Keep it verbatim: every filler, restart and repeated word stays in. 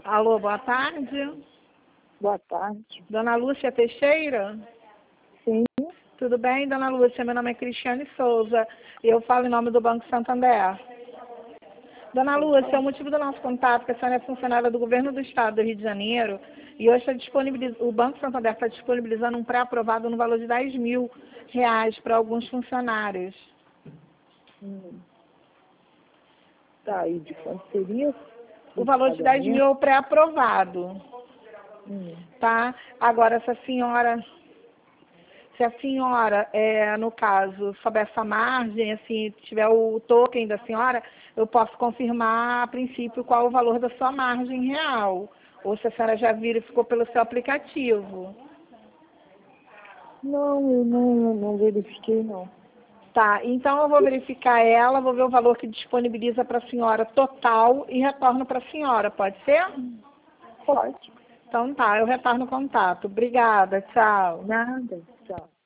Alô, boa tarde. Boa tarde. Dona Lúcia Teixeira? Sim. Tudo bem, Dona Lúcia? Meu nome é Cristiane Souza e eu falo em nome do Banco Santander. Dona Lúcia, o motivo do nosso contato é que a senhora é funcionária do Governo do Estado do Rio de Janeiro e hoje está disponibiliz... o Banco Santander está disponibilizando um pré-aprovado no valor de dez mil reais para alguns funcionários. Hum. Tá, e de quanto seria? O valor de dez mil é o pré-aprovado. Hum. Tá? Agora, se a senhora... Se a senhora, é, no caso, souber essa margem, assim, tiver o token da senhora, eu posso confirmar, a princípio, qual o valor da sua margem real. Ou se a senhora já verificou pelo seu aplicativo. Não, eu não, não verifiquei, não. Tá, então eu vou verificar ela, vou ver o valor que disponibiliza para a senhora total e retorno para a senhora, pode ser? Pode. Então tá, eu retorno o contato. Obrigada, tchau. Nada. Tchau.